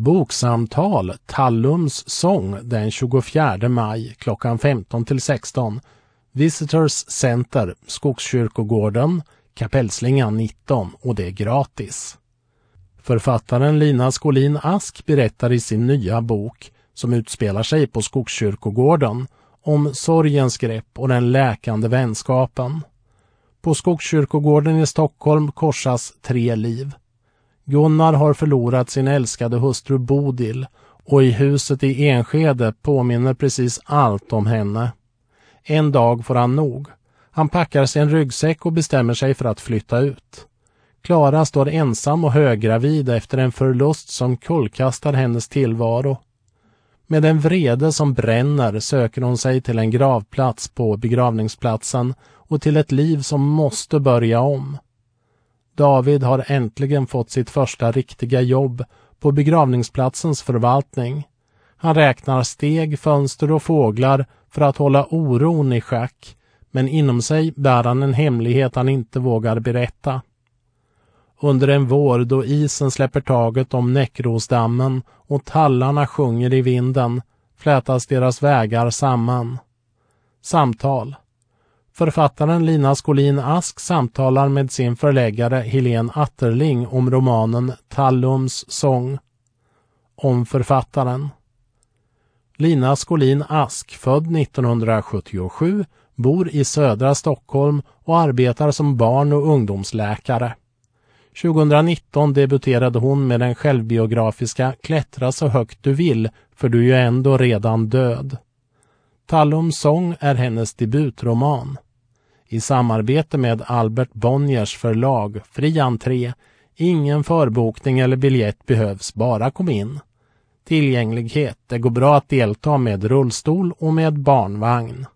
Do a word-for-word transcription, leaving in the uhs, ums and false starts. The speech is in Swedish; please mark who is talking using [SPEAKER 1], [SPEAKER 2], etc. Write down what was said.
[SPEAKER 1] Boksamtal Tallums sång den tjugofjärde maj klockan femton till sexton. Visitors Center, Skogskyrkogården, Kapellslingan nitton, och det är gratis. Författaren Lina Skolin Ask berättar i sin nya bok, som utspelar sig på Skogskyrkogården, om sorgens grepp och den läkande vänskapen. På Skogskyrkogården i Stockholm korsas tre liv. Gunnar har förlorat sin älskade hustru Bodil, och i huset i Enskede påminner precis allt om henne. En dag får han nog. Han packar sin ryggsäck och bestämmer sig för att flytta ut. Klara står ensam och höggravid efter en förlust som kullkastar hennes tillvaro. Med en vrede som bränner söker hon sig till en gravplats på begravningsplatsen och till ett liv som måste börja om. David har äntligen fått sitt första riktiga jobb på begravningsplatsens förvaltning. Han räknar steg, fönster och fåglar för att hålla oron i schack, men inom sig bär han en hemlighet han inte vågar berätta. Under en vår då isen släpper taget om Näckrosdammen och tallarna sjunger i vinden flätas deras vägar samman. Samtal. Författaren Lina Skolin Ask samtalar med sin förläggare Helene Atterling om romanen Tallums sång. Om författaren. Lina Skolin Ask, född nittonhundrasjuttiosju, bor i södra Stockholm och arbetar som barn- och ungdomsläkare. tjugonitton debuterade hon med den självbiografiska Klättra så högt du vill, för du är ju ändå redan död. Tallums sång är hennes debutroman. I samarbete med Albert Bonniers förlag, fri entré, ingen förbokning eller biljett behövs, bara kom in. Tillgänglighet, det går bra att delta med rullstol och med barnvagn.